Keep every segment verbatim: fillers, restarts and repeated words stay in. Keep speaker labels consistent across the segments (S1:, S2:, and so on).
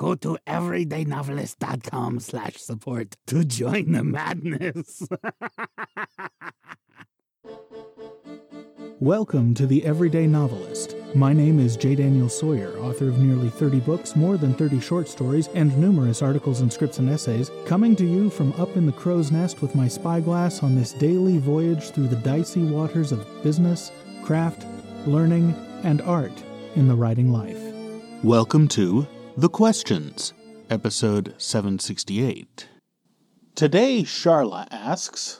S1: Go to everydaynovelist.com slash support to join the madness.
S2: Welcome to The Everyday Novelist. My name is J. Daniel Sawyer, author of nearly thirty books, more than thirty short stories, and numerous articles and scripts and essays, coming to you from up in the crow's nest with my spyglass on this daily voyage through the dicey waters of business, craft, learning, and art in the writing life.
S3: Welcome to The Questions, episode seven sixty-eight. Today, Charla asks,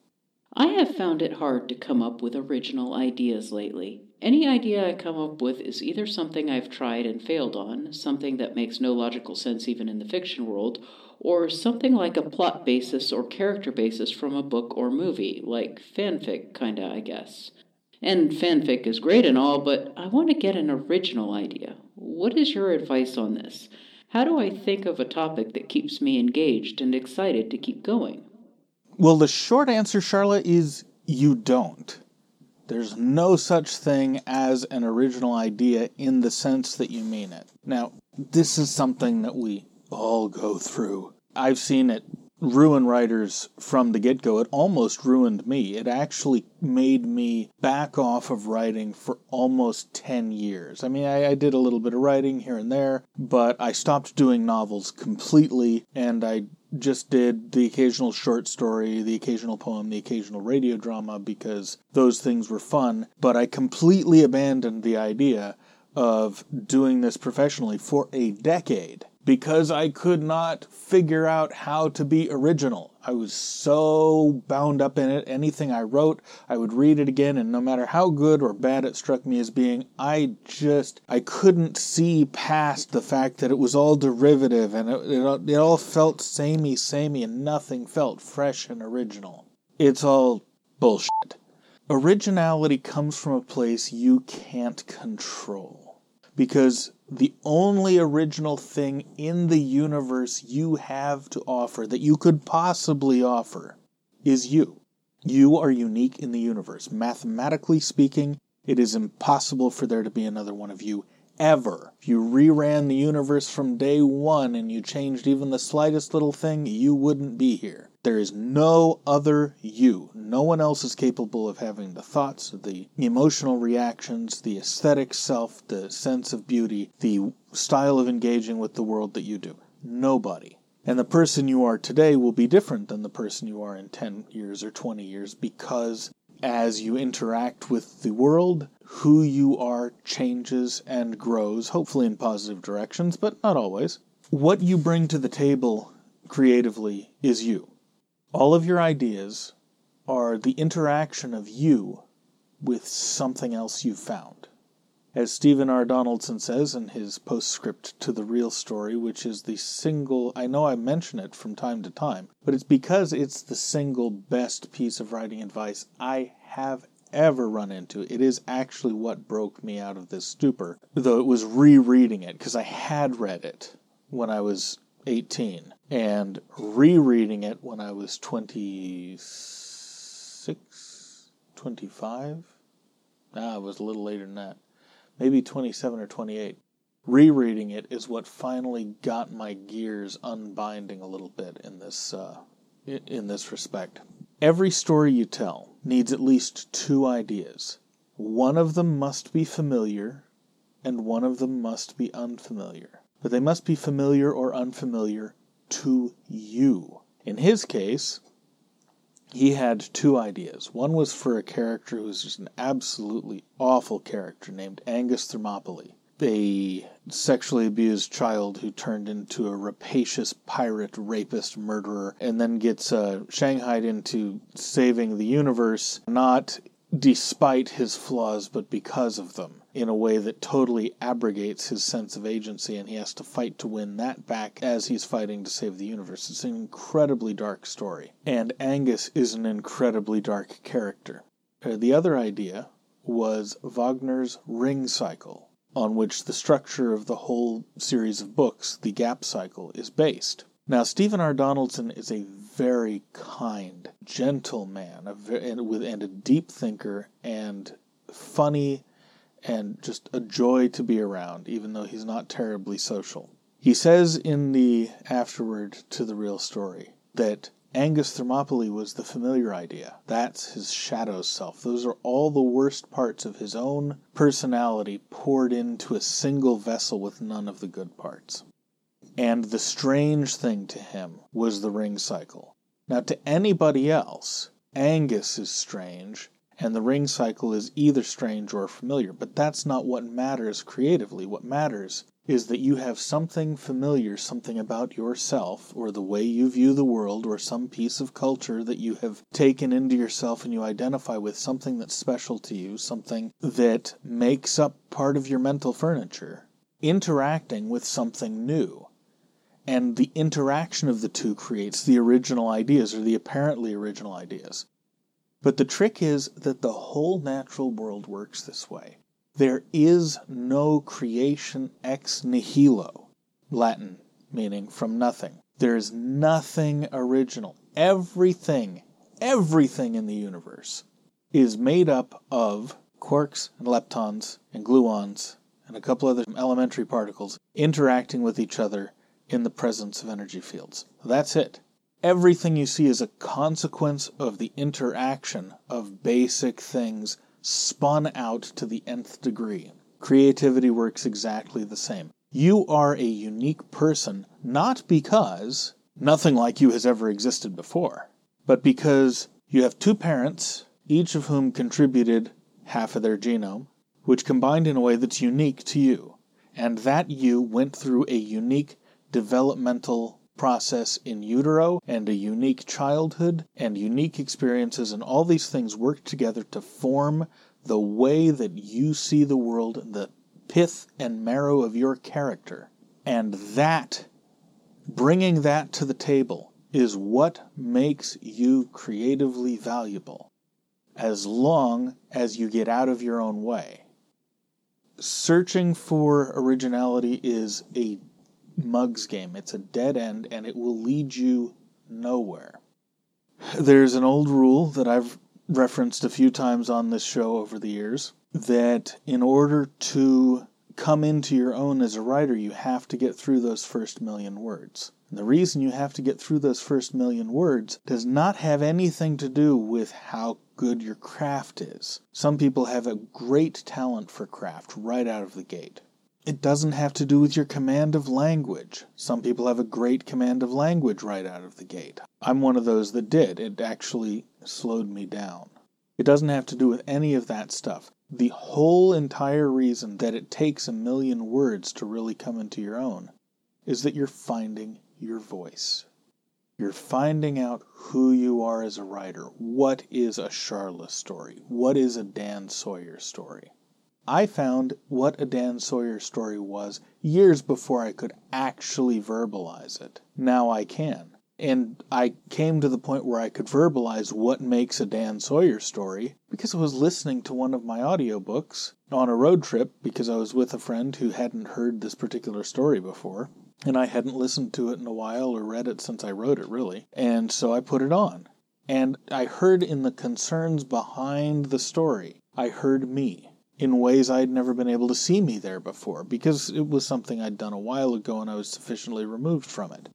S4: I have found it hard to come up with original ideas lately. Any idea I come up with is either something I've tried and failed on, something that makes no logical sense even in the fiction world, or something like a plot basis or character basis from a book or movie, like fanfic, kinda, I guess. And fanfic is great and all, but I want to get an original idea. What is your advice on this? How do I think of a topic that keeps me engaged and excited to keep going?
S3: Well, the short answer, Charla, is you don't. There's no such thing as an original idea in the sense that you mean it. Now, this is something that we all go through. I've seen it ruin writers from the get-go. It almost ruined me. It actually made me back off of writing for almost ten years. I mean, I, I did a little bit of writing here and there, but I stopped doing novels completely, and I just did the occasional short story, the occasional poem, the occasional radio drama, because those things were fun. But I completely abandoned the idea of doing this professionally for a decade because I could not figure out how to be original. I was so bound up in it. Anything I wrote, I would read it again, and no matter how good or bad it struck me as being, I just, I couldn't see past the fact that it was all derivative, and it, it, it all felt samey, samey, and nothing felt fresh and original. It's all bullshit. Originality comes from a place you can't control. Because the only original thing in the universe you have to offer, that you could possibly offer, is you. You are unique in the universe. Mathematically speaking, it is impossible for there to be another one of you, ever. If you reran the universe from day one and you changed even the slightest little thing, you wouldn't be here. There is no other you. No one else is capable of having the thoughts, the emotional reactions, the aesthetic self, the sense of beauty, the style of engaging with the world that you do. Nobody. And the person you are today will be different than the person you are in ten years or twenty years, because as you interact with the world, who you are changes and grows, hopefully in positive directions, but not always. What you bring to the table creatively is you. All of your ideas are the interaction of you with something else you've found. As Stephen R. Donaldson says in his postscript to the real story, which is the single, I know I mention it from time to time, but it's because it's the single best piece of writing advice I have ever run into. It is actually what broke me out of this stupor, though it was rereading it, because I had read it when I was eighteen, and rereading it when I was twenty-six, twenty-five? Ah, it was a little later than that. Maybe twenty-seven or twenty-eight. Rereading it is what finally got my gears unbinding a little bit in this, uh, in this respect. Every story you tell needs at least two ideas. One of them must be familiar, and one of them must be unfamiliar. But they must be familiar or unfamiliar to you. In his case, he had two ideas. One was for a character who was just an absolutely awful character named Angus Thermopylae, a sexually abused child who turned into a rapacious pirate, rapist, murderer, and then gets uh, shanghaied into saving the universe, not despite his flaws, but because of them, in a way that totally abrogates his sense of agency, and he has to fight to win that back as he's fighting to save the universe. It's an incredibly dark story, and Angus is an incredibly dark character. Uh, the other idea was Wagner's Ring Cycle, on which the structure of the whole series of books, the Gap Cycle, is based. Now, Stephen R. Donaldson is a very kind, gentle man, a very, and, with, and a deep thinker, and funny, and just a joy to be around, even though he's not terribly social. He says in the afterword to the real story that Angus Thermopylae was the familiar idea. That's his shadow self. Those are all the worst parts of his own personality poured into a single vessel with none of the good parts. And the strange thing to him was the ring cycle. Now, to anybody else, Angus is strange, and the ring cycle is either strange or familiar, but that's not what matters creatively. What matters is that you have something familiar, something about yourself, or the way you view the world, or some piece of culture that you have taken into yourself and you identify with, something that's special to you, something that makes up part of your mental furniture, interacting with something new. And the interaction of the two creates the original ideas, or the apparently original ideas. But the trick is that the whole natural world works this way. There is no creation ex nihilo, Latin meaning from nothing. There is nothing original. Everything, everything in the universe is made up of quarks and leptons and gluons and a couple other elementary particles interacting with each other in the presence of energy fields. That's it. Everything you see is a consequence of the interaction of basic things spun out to the nth degree. Creativity works exactly the same. You are a unique person, not because nothing like you has ever existed before, but because you have two parents, each of whom contributed half of their genome, which combined in a way that's unique to you. And that you went through a unique developmental process in utero, and a unique childhood, and unique experiences, and all these things work together to form the way that you see the world, the pith and marrow of your character. And that, bringing that to the table, is what makes you creatively valuable, as long as you get out of your own way. Searching for originality is a mug's game. It's a dead end, and it will lead you nowhere. There's an old rule that I've referenced a few times on this show over the years, that in order to come into your own as a writer, you have to get through those first million words. And the reason you have to get through those first million words does not have anything to do with how good your craft is. Some people have a great talent for craft right out of the gate. It doesn't have to do with your command of language. Some people have a great command of language right out of the gate. I'm one of those that did. It actually slowed me down. It doesn't have to do with any of that stuff. The whole entire reason that it takes a million words to really come into your own is that you're finding your voice. You're finding out who you are as a writer. What is a Charla story? What is a Dan Sawyer story? I found what a Dan Sawyer story was years before I could actually verbalize it. Now I can. And I came to the point where I could verbalize what makes a Dan Sawyer story because I was listening to one of my audiobooks on a road trip because I was with a friend who hadn't heard this particular story before. And I hadn't listened to it in a while or read it since I wrote it, really. And so I put it on. And I heard in the concerns behind the story, I heard me. In ways I'd never been able to see me there before, because it was something I'd done a while ago and I was sufficiently removed from it.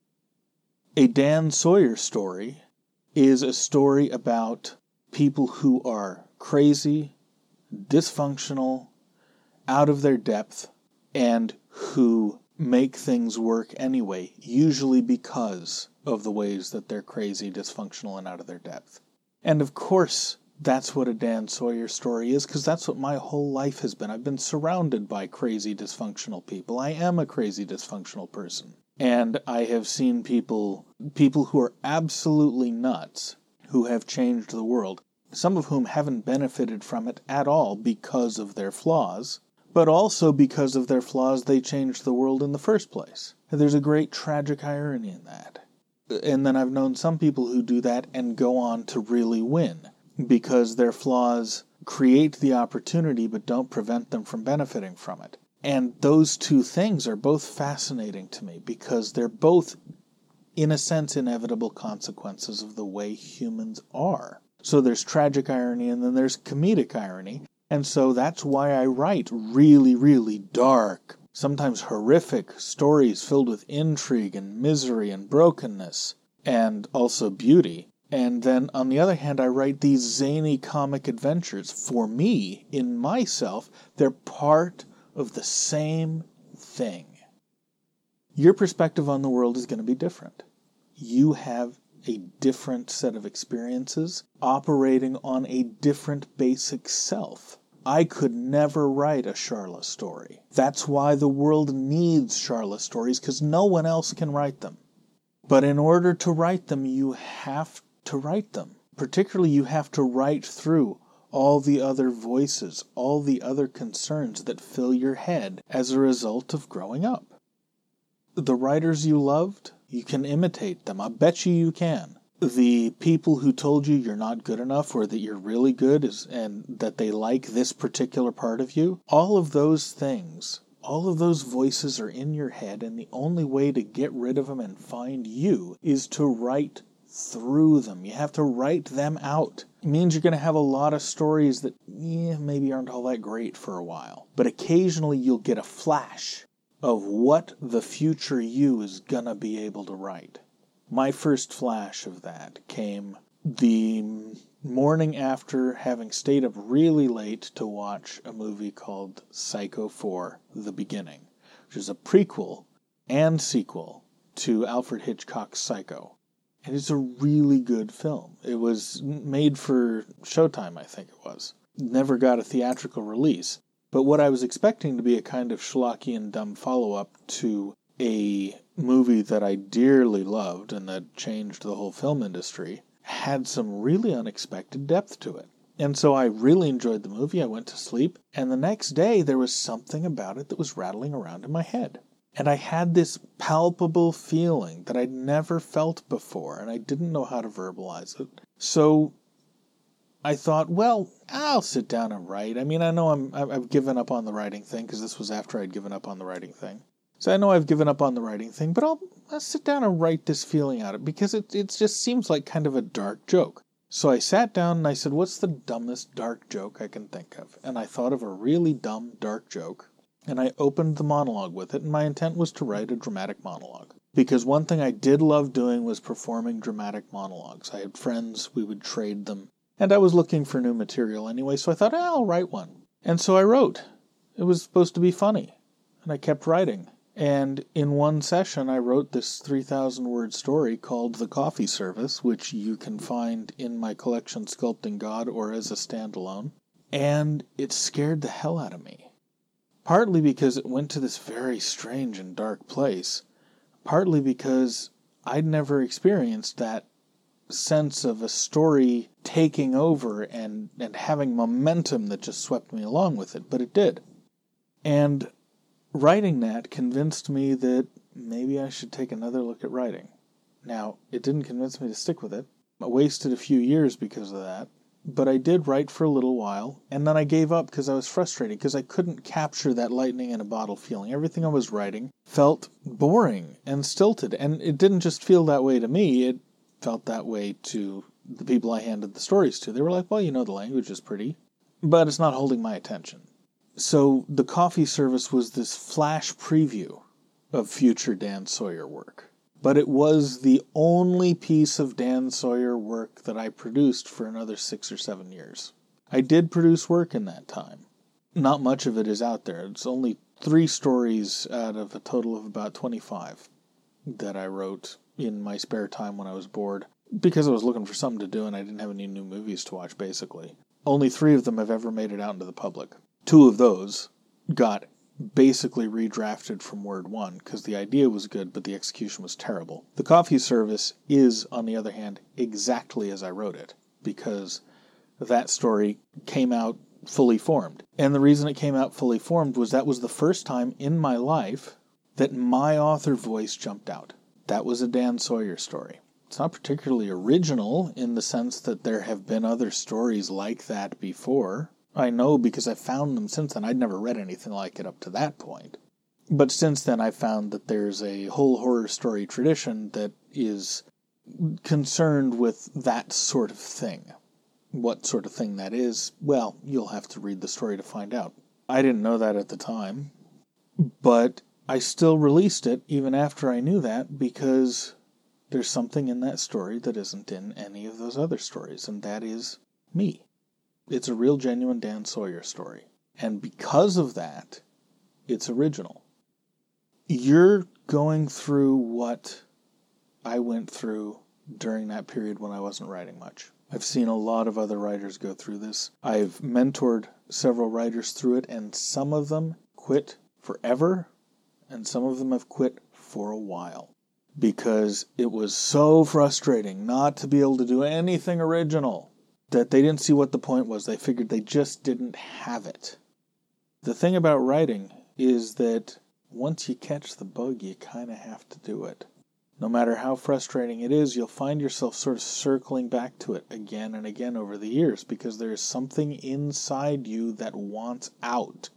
S3: A Dan Sawyer story is a story about people who are crazy, dysfunctional, out of their depth, and who make things work anyway, usually because of the ways that they're crazy, dysfunctional, and out of their depth. And of course, that's what a Dan Sawyer story is, because that's what my whole life has been. I've been surrounded by crazy, dysfunctional people. I am a crazy, dysfunctional person. And I have seen people, people who are absolutely nuts, who have changed the world, some of whom haven't benefited from it at all because of their flaws, but also because of their flaws they changed the world in the first place. And there's a great tragic irony in that. And then I've known some people who do that and go on to really win, because their flaws create the opportunity but don't prevent them from benefiting from it. And those two things are both fascinating to me because they're both, in a sense, inevitable consequences of the way humans are. So there's tragic irony and then there's comedic irony. And so that's why I write really, really dark, sometimes horrific stories filled with intrigue and misery and brokenness, and also beauty. And then, on the other hand, I write these zany comic adventures. For me, in myself, they're part of the same thing. Your perspective on the world is going to be different. You have a different set of experiences operating on a different basic self. I could never write a Sharla story. That's why the world needs Sharla stories, because no one else can write them. But in order to write them, you have to write them. Particularly, you have to write through all the other voices, all the other concerns that fill your head as a result of growing up. The writers you loved, you can imitate them. I bet you you can. The people who told you you're not good enough or that you're really good is, and that they like this particular part of you, all of those things, all of those voices are in your head, and the only way to get rid of them and find you is to write through them. You have to write them out. It means you're going to have a lot of stories that yeah, maybe aren't all that great for a while. But occasionally you'll get a flash of what the future you is going to be able to write. My first flash of that came the morning after having stayed up really late to watch a movie called Psycho four, The Beginning, which is a prequel and sequel to Alfred Hitchcock's Psycho. And it's a really good film. It was made for Showtime, I think it was. Never got a theatrical release. But what I was expecting to be a kind of schlocky dumb follow-up to a movie that I dearly loved and that changed the whole film industry had some really unexpected depth to it. And so I really enjoyed the movie. I went to sleep. And the next day there was something about it that was rattling around in my head. And I had this palpable feeling that I'd never felt before, and I didn't know how to verbalize it. So I thought, well, I'll sit down and write. I mean, I know I'm, I've given up on the writing thing, because this was after I'd given up on the writing thing. So I know I've given up on the writing thing, but I'll, I'll sit down and write this feeling out, because it, it just seems like kind of a dark joke. So I sat down and I said, what's the dumbest dark joke I can think of? And I thought of a really dumb dark joke. And I opened the monologue with it, and my intent was to write a dramatic monologue. Because one thing I did love doing was performing dramatic monologues. I had friends, we would trade them, and I was looking for new material anyway, so I thought, eh, I'll write one. And so I wrote. It was supposed to be funny, and I kept writing. And in one session, I wrote this three thousand word story called The Coffee Service, which you can find in my collection Sculpting God or as a standalone. And it scared the hell out of me. Partly because it went to this very strange and dark place. Partly because I'd never experienced that sense of a story taking over and, and having momentum that just swept me along with it, but it did. And writing that convinced me that maybe I should take another look at writing. Now, it didn't convince me to stick with it. I wasted a few years because of that. But I did write for a little while, and then I gave up because I was frustrated, because I couldn't capture that lightning in a bottle feeling. Everything I was writing felt boring and stilted, and it didn't just feel that way to me, it felt that way to the people I handed the stories to. They were like, well, you know, the language is pretty, but it's not holding my attention. So The Coffee Service was this flash preview of future Dan Sawyer work. But it was the only piece of Dan Sawyer work that I produced for another six or seven years. I did produce work in that time. Not much of it is out there. It's only three stories out of a total of about twenty-five that I wrote in my spare time when I was bored, because I was looking for something to do and I didn't have any new movies to watch, basically. Only three of them have ever made it out into the public. Two of those got basically redrafted from Word one, because the idea was good, but the execution was terrible. The Coffee Service is, on the other hand, exactly as I wrote it, because that story came out fully formed. And the reason it came out fully formed was that was the first time in my life that my author voice jumped out. That was a Dan Sawyer story. It's not particularly original in the sense that there have been other stories like that before. I know because I found them since then. I'd never read anything like it up to that point. But since then I found that there's a whole horror story tradition that is concerned with that sort of thing. What sort of thing that is, well, you'll have to read the story to find out. I didn't know that at the time, But I still released it even after I knew that, because there's something in that story that isn't in any of those other stories, and that is me. It's a real, genuine Dan Sawyer story. And because of that, it's original. You're going through what I went through during that period when I wasn't writing much. I've seen a lot of other writers go through this. I've mentored several writers through it, and some of them quit forever, and some of them have quit for a while. Because it was so frustrating not to be able to do anything original that they didn't see what the point was. They figured they just didn't have it. The thing about writing is that once you catch the bug, you kind of have to do it. No matter how frustrating it is, you'll find yourself sort of circling back to it again and again over the years, because there is something inside you that wants out.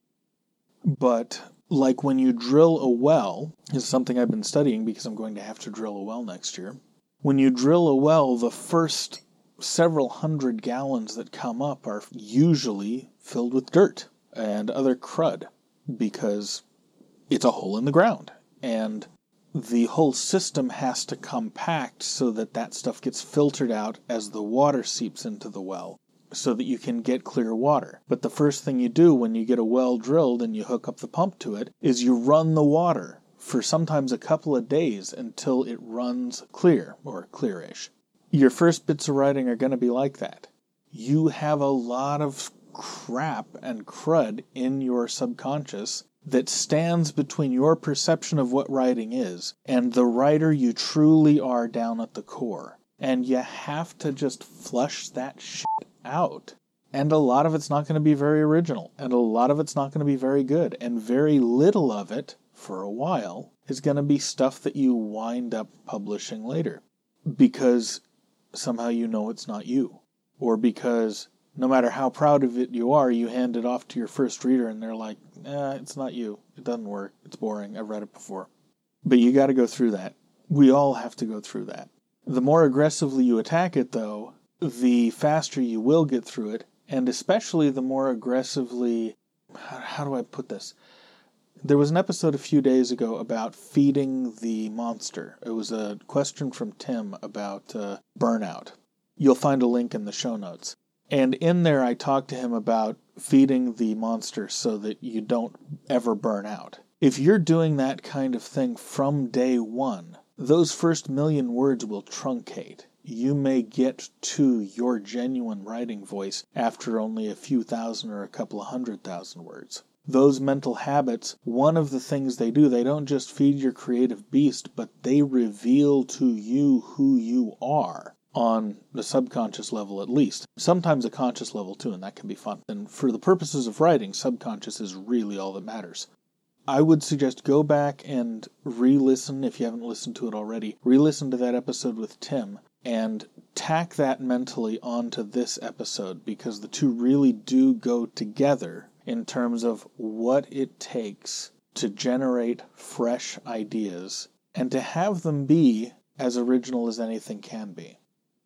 S3: But like when you drill a well, is something I've been studying because I'm going to have to drill a well next year. When you drill a well, the first several hundred gallons that come up are usually filled with dirt and other crud, because it's a hole in the ground. And the whole system has to compact so that that stuff gets filtered out as the water seeps into the well, so that you can get clear water. But the first thing you do when you get a well drilled and you hook up the pump to it is you run the water for sometimes a couple of days until it runs clear, or clearish. Your first bits of writing are going to be like that. You have a lot of crap and crud in your subconscious that stands between your perception of what writing is and the writer you truly are down at the core. And you have to just flush that shit out. And a lot of it's not going to be very original, and a lot of it's not going to be very good, and very little of it, for a while, is going to be stuff that you wind up publishing later. Because somehow you know it's not you. Or because no matter how proud of it you are, you hand it off to your first reader and they're like, eh, it's not you. It doesn't work. It's boring. I've read it before. But you got to go through that. We all have to go through that. The more aggressively you attack it, though, the faster you will get through it, and especially the more aggressively... How do I put this? There was an episode a few days ago about feeding the monster. It was a question from Tim about uh, burnout. You'll find a link in the show notes. And in there I talked to him about feeding the monster so that you don't ever burn out. If you're doing that kind of thing from day one, those first million words will truncate. You may get to your genuine writing voice after only a few thousand or a couple of hundred thousand words. Those mental habits, one of the things they do, they don't just feed your creative beast, but they reveal to you who you are. On the subconscious level at least. Sometimes a conscious level too, and that can be fun. And for the purposes of writing, subconscious is really all that matters. I would suggest go back and re-listen, if you haven't listened to it already, re-listen to that episode with Tim, and tack that mentally onto this episode, because the two really do go together in terms of what it takes to generate fresh ideas, and to have them be as original as anything can be.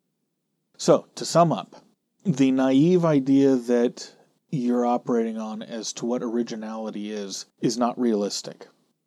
S3: So, to sum up, the naive idea that you're operating on as to what originality is, is not realistic.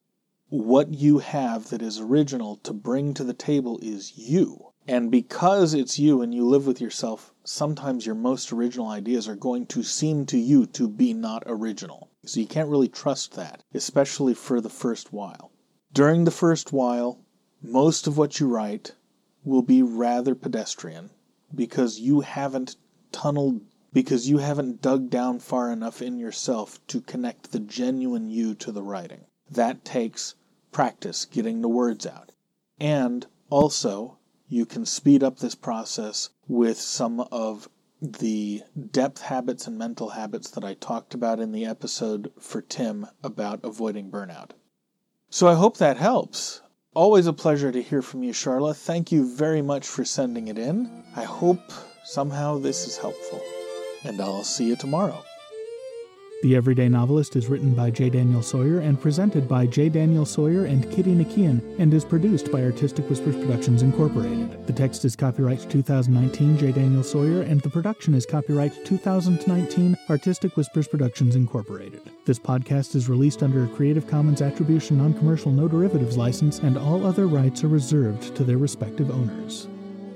S3: What you have that is original to bring to the table is you. And because it's you and you live with yourself, sometimes your most original ideas are going to seem to you to be not original. So you can't really trust that, especially for the first while. During the first while, most of what you write will be rather pedestrian, because you haven't tunneled, because you haven't dug down far enough in yourself to connect the genuine you to the writing. That takes practice, getting the words out. And also, you can speed up this process with some of the depth habits and mental habits that I talked about in the episode for Tim about avoiding burnout. So I hope that helps. Always a pleasure to hear from you, Charla. Thank you very much for sending it in. I hope somehow this is helpful. And I'll see you tomorrow.
S2: The Everyday Novelist is written by J. Daniel Sawyer and presented by J. Daniel Sawyer and Kitty Nakian, and is produced by Artistic Whispers Productions Incorporated. The text is copyright two thousand nineteen J. Daniel Sawyer, and the production is copyright two thousand nineteen Artistic Whispers Productions Incorporated. This podcast is released under a Creative Commons Attribution Non-Commercial No Derivatives license, and all other rights are reserved to their respective owners.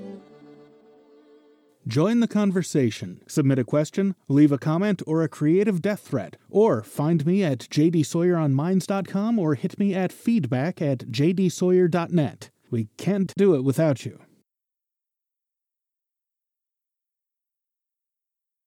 S2: Join the conversation. Submit a question, leave a comment, or a creative death threat. Or find me at j d sawyer on minds dot com or hit me at feedback at j d sawyer dot net. We can't do it without you.